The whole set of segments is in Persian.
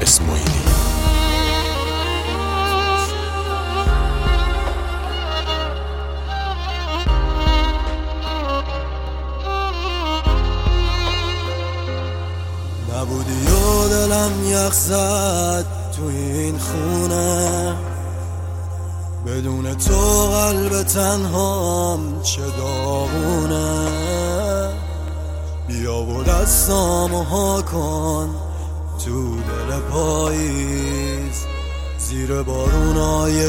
اسماعیلی. نبودی و دلم یخ زد تو این خونه، بدون تو قلب تنهام چه داغونه. بیا و دستامو ها کن تو دل پاییز، زیر بارونای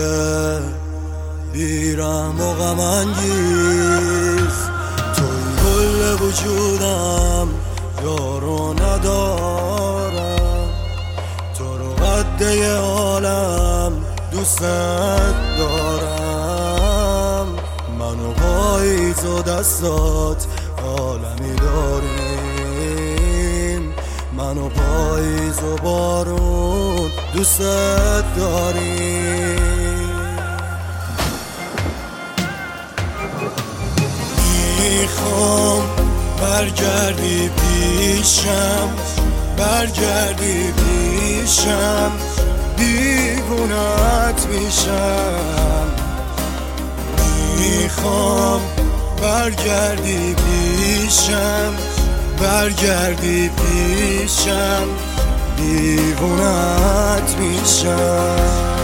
بیرحم و غم انگیز. توی کل وجودم یارو ندارم، تو رو قده عالم دوستت دارم. من و پاییز و دستات عالمی داریم، من و پاییز و بارون دوستت داریم. میخوام برگردی پیشم، برگردی پیشم، دیوونت میشم. میخوام برگردی پیشم، برگردی پیشم، دیوونت میشم.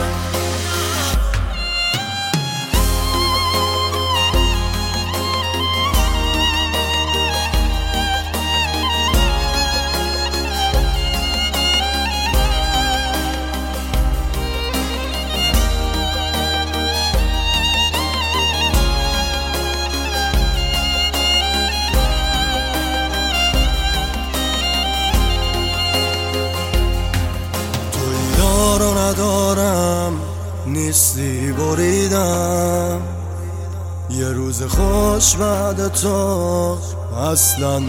رو ندارم نیستی بریدم، یه روز خوش بعد تو اصلا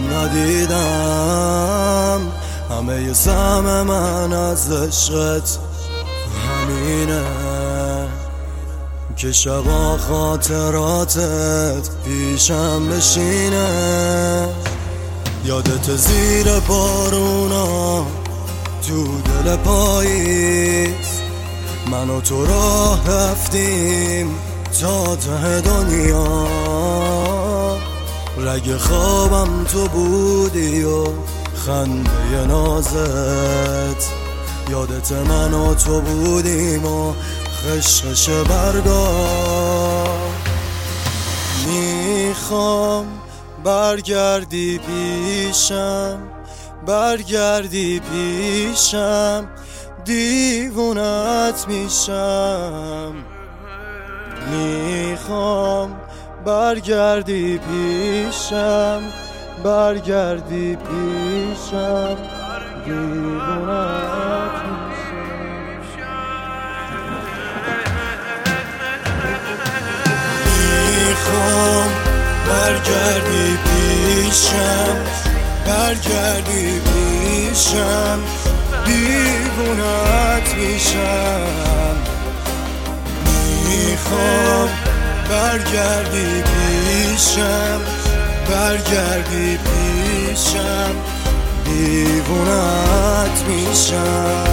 ندیدم. همه سهم من از عشقت همینه که شبا خاطراتت پیشم بشینه. یادت زیر بارونا تو دل پاییز، من و تو راه رفتیم تا ته دنیا. رگ خوابم تو بودی و خنده نازت، یادت من و تو بودیم و خشخش برگا. میخوام برگردی پیشم، برگردی پیشم، دیوونت میشم. میخوام برگردی پیشم، برگردی پیشم، دیوونت میشم. میخوام برگردی پیشم، برگردی پیشم، دیوونت میشم. میخوام برگردی پیشم، برگردی پیشم، دیوونت میشم.